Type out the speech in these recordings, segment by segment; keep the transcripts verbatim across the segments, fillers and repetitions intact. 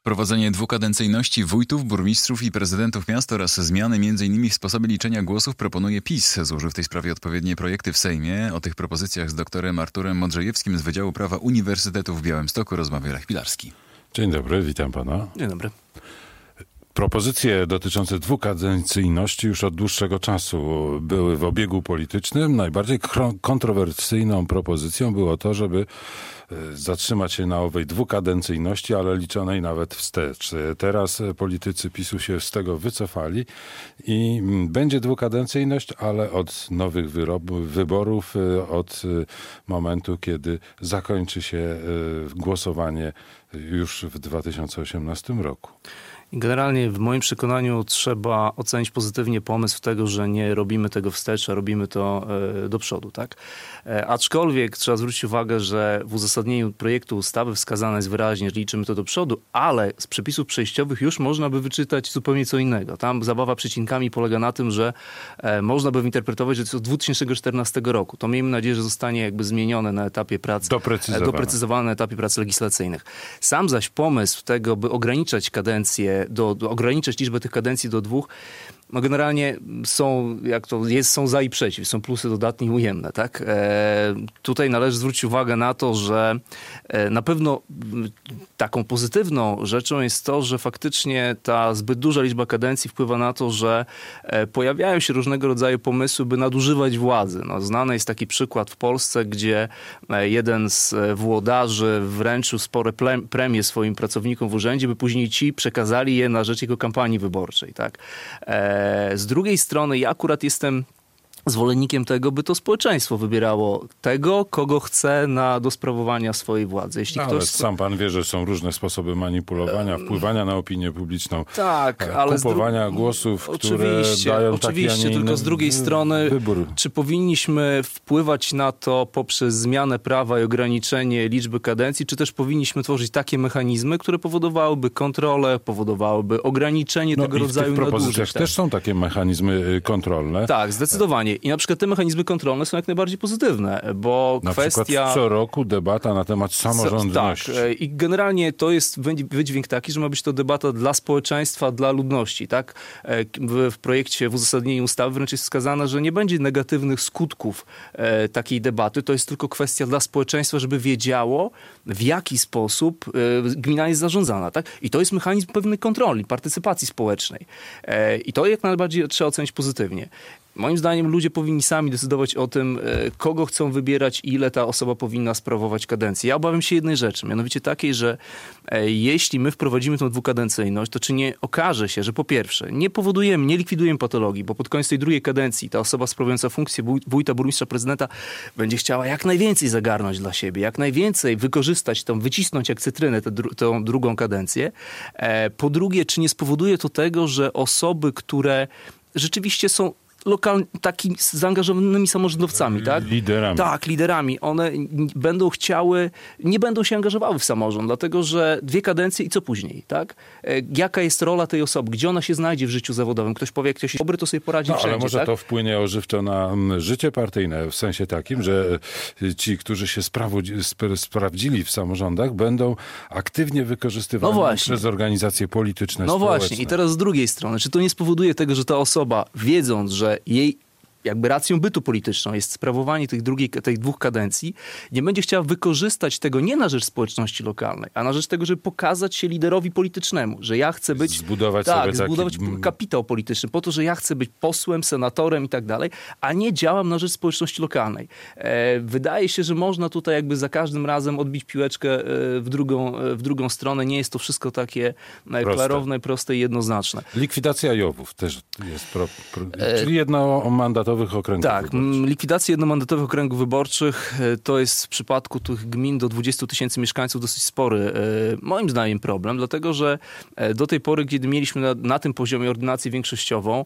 Wprowadzenie dwukadencyjności wójtów, burmistrzów i prezydentów miast oraz zmiany m.in. w sposobie liczenia głosów proponuje PiS. Złożył w tej sprawie odpowiednie projekty w Sejmie. O tych propozycjach z doktorem Arturem Modrzejewskim z Wydziału Prawa Uniwersytetu w Białymstoku rozmawia Lech Pilarski. Dzień dobry, witam pana. Dzień dobry. Propozycje dotyczące dwukadencyjności już od dłuższego czasu były w obiegu politycznym. Najbardziej kontrowersyjną propozycją było to, żeby zatrzymać się na owej dwukadencyjności, ale liczonej nawet wstecz. Teraz politycy PiSu się z tego wycofali i będzie dwukadencyjność, ale od nowych wyborów, od momentu, kiedy zakończy się głosowanie już w dwa tysiące osiemnastym roku. Generalnie w moim przekonaniu trzeba ocenić pozytywnie pomysł tego, że nie robimy tego wstecz, a robimy to do przodu, tak? Aczkolwiek trzeba zwrócić uwagę, że w uzasadnieniu projektu ustawy wskazane jest wyraźnie, że liczymy to do przodu, ale z przepisów przejściowych już można by wyczytać zupełnie co innego. Tam zabawa przecinkami polega na tym, że można by interpretować, że to jest od dwa tysiące czternastego roku. To miejmy nadzieję, że zostanie jakby zmienione na etapie prac, doprecyzowane. doprecyzowane na etapie prac legislacyjnych. Sam zaś pomysł tego, by ograniczać kadencję, do, do ograniczać liczbę tych kadencji do dwóch, no generalnie są, jak to jest, są za i przeciw, są plusy dodatnie i ujemne, tak? E, tutaj należy zwrócić uwagę na to, że e, na pewno taką pozytywną rzeczą jest to, że faktycznie ta zbyt duża liczba kadencji wpływa na to, że e, pojawiają się różnego rodzaju pomysły, by nadużywać władzy. No, znany jest taki przykład w Polsce, gdzie e, jeden z włodarzy wręczył spore ple, premie swoim pracownikom w urzędzie, by później ci przekazali je na rzecz jego kampanii wyborczej, tak? E, Z drugiej strony ja akurat jestem zwolennikiem tego, by to społeczeństwo wybierało tego, kogo chce na, do sprawowania swojej władzy. Jeśli ale ktoś... sam pan wie, że są różne sposoby manipulowania, wpływania na opinię publiczną, tak, ale kupowania dru... głosów, oczywiście, które dają oczywiście, taki, a nie tylko inny z drugiej strony, wybór. Czy powinniśmy wpływać na to poprzez zmianę prawa i ograniczenie liczby kadencji, czy też powinniśmy tworzyć takie mechanizmy, które powodowałyby kontrolę, powodowałyby ograniczenie no tego i rodzaju w tych propozycjach nadużyć. też są takie mechanizmy kontrolne. Tak, zdecydowanie. I na przykład te mechanizmy kontrolne są jak najbardziej pozytywne, bo na kwestia... przykład co roku debata na temat samorządności. Tak. I generalnie to jest wydźwięk taki, że ma być to debata dla społeczeństwa, dla ludności. Tak? W, w projekcie, w uzasadnieniu ustawy wręcz jest wskazane, że nie będzie negatywnych skutków e, takiej debaty. To jest tylko kwestia dla społeczeństwa, żeby wiedziało, w jaki sposób e, gmina jest zarządzana. Tak? I to jest mechanizm pewnej kontroli, partycypacji społecznej. E, I to jak najbardziej trzeba ocenić pozytywnie. Moim zdaniem ludzie powinni sami decydować o tym, kogo chcą wybierać, ile ta osoba powinna sprawować kadencję. Ja obawiam się jednej rzeczy, mianowicie takiej, że jeśli my wprowadzimy tę dwukadencyjność, to czy nie okaże się, że po pierwsze nie powodujemy, nie likwidujemy patologii, bo pod koniec tej drugiej kadencji ta osoba sprawująca funkcję wójta, burmistrza, prezydenta będzie chciała jak najwięcej zagarnąć dla siebie, jak najwięcej wykorzystać tą, wycisnąć jak cytrynę tę, tę drugą kadencję. Po drugie, czy nie spowoduje to tego, że osoby, które rzeczywiście są lokal, takimi zaangażowanymi samorządowcami, tak? Liderami. Tak, liderami. One będą chciały, nie będą się angażowały w samorząd, dlatego że dwie kadencje i co później, tak? Jaka jest rola tej osoby? Gdzie ona się znajdzie w życiu zawodowym? Ktoś powie, jak ktoś jest dobry, to sobie poradzi no, wszędzie, ale może tak? to wpłynie ożywczo na życie partyjne, w sensie takim, że ci, którzy się sprawdzi- sprawdzili w samorządach, będą aktywnie wykorzystywani no przez organizacje polityczne, No społeczne. właśnie. I teraz z drugiej strony, czy to nie spowoduje tego, że ta osoba, wiedząc, że jej jakby racją bytu polityczną jest sprawowanie tych, drugiej, tych dwóch kadencji, nie będzie chciała wykorzystać tego nie na rzecz społeczności lokalnej, a na rzecz tego, żeby pokazać się liderowi politycznemu, że ja chcę być... Zbudować tak, sobie taki... zbudować kapitał polityczny po to, że ja chcę być posłem, senatorem i tak dalej, a nie działam na rzecz społeczności lokalnej. E, wydaje się, że można tutaj jakby za każdym razem odbić piłeczkę w drugą, w drugą stronę. Nie jest to wszystko takie proste. Klarowne, proste i jednoznaczne. Likwidacja jowów też jest... Pro, pro, czyli jednomandatowych okręgów tak, wyborczych. Likwidacja jednomandatowych okręgów wyborczych to jest w przypadku tych gmin do dwudziestu tysięcy mieszkańców dosyć spory, moim zdaniem, problem, dlatego że do tej pory, kiedy mieliśmy na, na tym poziomie ordynację większościową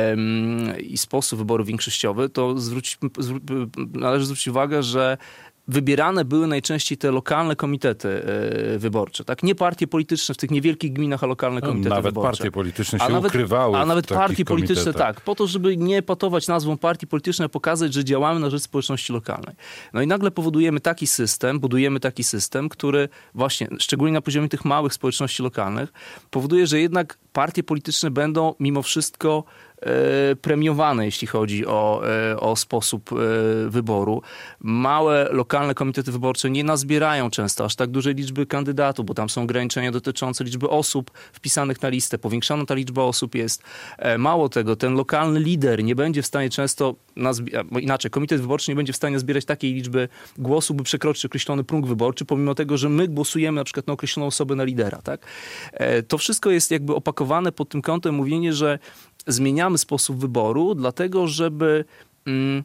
um, i sposób wyboru większościowy, to zwrócić, zwró- należy zwrócić uwagę, że wybierane były najczęściej te lokalne komitety e, wyborcze, tak? Nie partie polityczne w tych niewielkich gminach, a lokalne komitety no, nawet wyborcze. Nawet partie polityczne się a nawet, ukrywały A nawet w takich partie polityczne, komitetach. tak, po to, żeby nie patować nazwą partii politycznej, a pokazać, że działamy na rzecz społeczności lokalnej. No i nagle powodujemy taki system, budujemy taki system, który właśnie, szczególnie na poziomie tych małych społeczności lokalnych, powoduje, że jednak partie polityczne będą mimo wszystko premiowane, jeśli chodzi o, o sposób wyboru. Małe, lokalne komitety wyborcze nie nazbierają często aż tak dużej liczby kandydatów, bo tam są ograniczenia dotyczące liczby osób wpisanych na listę. Powiększana ta liczba osób jest. Mało tego, ten lokalny lider nie będzie w stanie często, nazbi- inaczej, komitet wyborczy nie będzie w stanie zbierać takiej liczby głosów, by przekroczyć określony próg wyborczy, pomimo tego, że my głosujemy na przykład na określoną osobę na lidera. Tak? To wszystko jest jakby opakowane pod tym kątem mówienie, że zmieniamy sposób wyboru, dlatego żeby mm,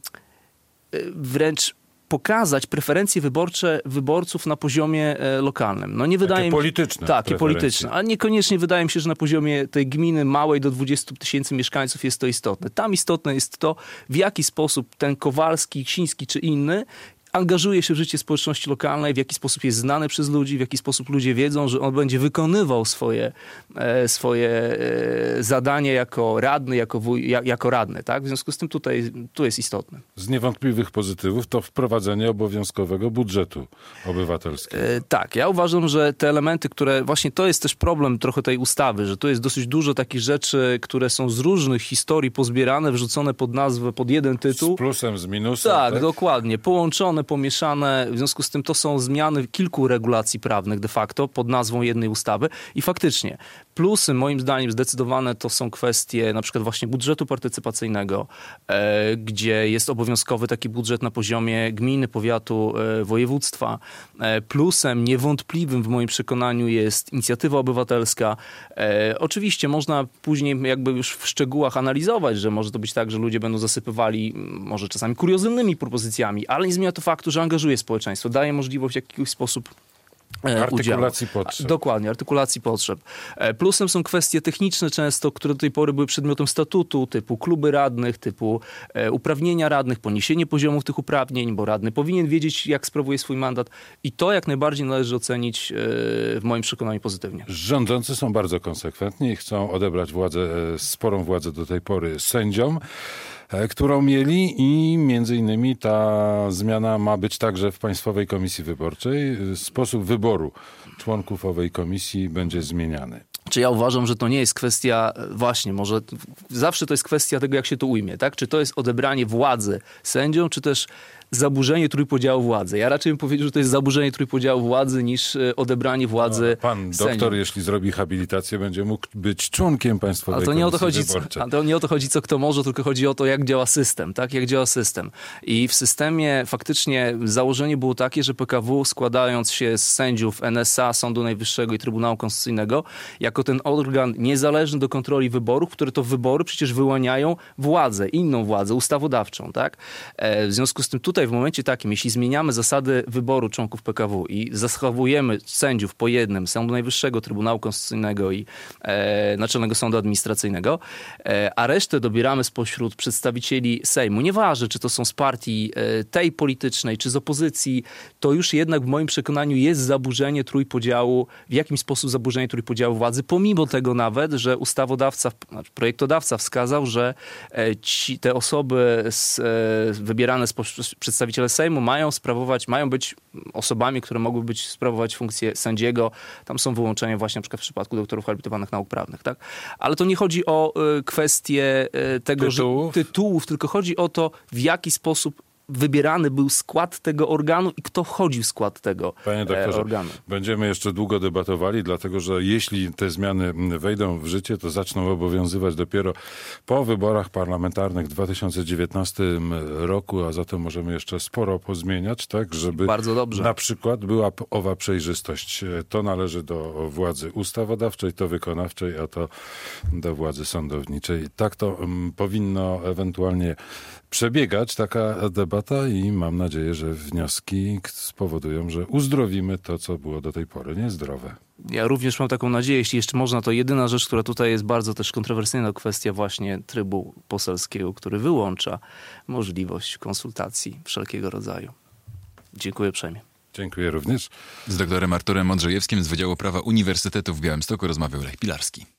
wręcz pokazać preferencje wyborcze wyborców na poziomie e, lokalnym. No nie wydaje Takie mi się, polityczne. Tak, i polityczne. A niekoniecznie wydaje mi się, że na poziomie tej gminy małej do dwudziestu tysięcy mieszkańców jest to istotne. Tam istotne jest to, w jaki sposób ten Kowalski, Ksiński czy inny angażuje się w życie społeczności lokalnej, w jaki sposób jest znany przez ludzi, w jaki sposób ludzie wiedzą, że on będzie wykonywał swoje, e, swoje e, zadanie jako radny, jako, wuj, jako radny. Tak? W związku z tym tutaj tu jest istotne. Z niewątpliwych pozytywów to wprowadzenie obowiązkowego budżetu obywatelskiego. E, tak, ja uważam, że te elementy, które właśnie to jest też problem trochę tej ustawy, że tu jest dosyć dużo takich rzeczy, które są z różnych historii pozbierane, wrzucone pod nazwę, pod jeden tytuł. Z plusem, z minusem. Tak, tak? dokładnie. Połączone, pomieszane. W związku z tym to są zmiany kilku regulacji prawnych de facto pod nazwą jednej ustawy i faktycznie plusy moim zdaniem zdecydowane to są kwestie na przykład właśnie budżetu partycypacyjnego, e, gdzie jest obowiązkowy taki budżet na poziomie gminy, powiatu, e, województwa. E, plusem niewątpliwym w moim przekonaniu jest inicjatywa obywatelska. E, oczywiście można później jakby już w szczegółach analizować, że może to być tak, że ludzie będą zasypywali może czasami kuriozalnymi propozycjami, ale nie zmienia to faktu, że angażuje społeczeństwo, daje możliwość w jakiś sposób artykulacji potrzeb. Dokładnie, artykulacji potrzeb. Plusem są kwestie techniczne często, które do tej pory były przedmiotem statutu, typu kluby radnych, typu uprawnienia radnych, poniesienie poziomów tych uprawnień, bo radny powinien wiedzieć, jak sprawuje swój mandat i to jak najbardziej należy ocenić w moim przekonaniu pozytywnie. Rządzący są bardzo konsekwentni i chcą odebrać władzę, sporą władzę do tej pory sędziom, którą mieli i między innymi ta zmiana ma być także w Państwowej Komisji Wyborczej. Sposób wyboru członków owej komisji będzie zmieniany. Czy ja uważam, że to nie jest kwestia, właśnie, może zawsze to jest kwestia tego, jak się to ujmie, tak? Czy to jest odebranie władzy sędziom, czy też zaburzenie trójpodziału władzy. Ja raczej bym powiedział, że to jest zaburzenie trójpodziału władzy niż odebranie władzy no, pan doktor, sędziom. Jeśli zrobi habilitację, będzie mógł być członkiem Państwowej Ale to nie o to Komisji chodzi, Wyborczej. a to nie o to chodzi, co kto może, tylko chodzi o to, jak działa system, tak? Jak działa system. I w systemie faktycznie założenie było takie, że P K W składając się z sędziów N S A, Sądu Najwyższego i Trybunału Konstytucyjnego, jako ten organ niezależny do kontroli wyborów, które to wybory przecież wyłaniają władzę, inną władzę, ustawodawczą, tak? W związku z tym tutaj w momencie takim, jeśli zmieniamy zasady wyboru członków P K W i zachowujemy sędziów po jednym, Sądu Najwyższego, Trybunału Konstytucyjnego i e, Naczelnego Sądu Administracyjnego, e, a resztę dobieramy spośród przedstawicieli Sejmu, nieważne, czy to są z partii e, tej politycznej, czy z opozycji, to już jednak w moim przekonaniu jest zaburzenie trójpodziału, w jakim sposób zaburzenie trójpodziału władzy, pomimo tego nawet, że ustawodawca, znaczy projektodawca wskazał, że e, ci, te osoby z, e, wybierane spośród przedstawiciele Sejmu mają sprawować, mają być osobami, które mogły być sprawować funkcję sędziego. Tam są wyłączenia właśnie na przykład w przypadku doktorów habilitowanych nauk prawnych, tak? Ale to nie chodzi o y, kwestię y, tego, tytułów. że tytułów, tylko chodzi o to, w jaki sposób wybierany był skład tego organu i kto wchodził w skład tego Panie doktorze, e, organu. Będziemy jeszcze długo debatowali, dlatego że jeśli te zmiany wejdą w życie, to zaczną obowiązywać dopiero po wyborach parlamentarnych w dwa tysiące dziewiętnastym roku, a zatem możemy jeszcze sporo pozmieniać, tak, żeby Bardzo dobrze. na przykład była owa przejrzystość. To należy do władzy ustawodawczej, to wykonawczej, a to do władzy sądowniczej. Tak to um, powinno ewentualnie przebiegać, taka debata i mam nadzieję, że wnioski spowodują, że uzdrowimy to, co było do tej pory niezdrowe. Ja również mam taką nadzieję, jeśli jeszcze można, to jedyna rzecz, która tutaj jest bardzo też kontrowersyjna, kwestia właśnie trybu poselskiego, który wyłącza możliwość konsultacji wszelkiego rodzaju. Dziękuję uprzejmie. Dziękuję również. Z doktorem Arturem Modrzejewskim z Wydziału Prawa Uniwersytetu w Białymstoku rozmawiał Lech Pilarski.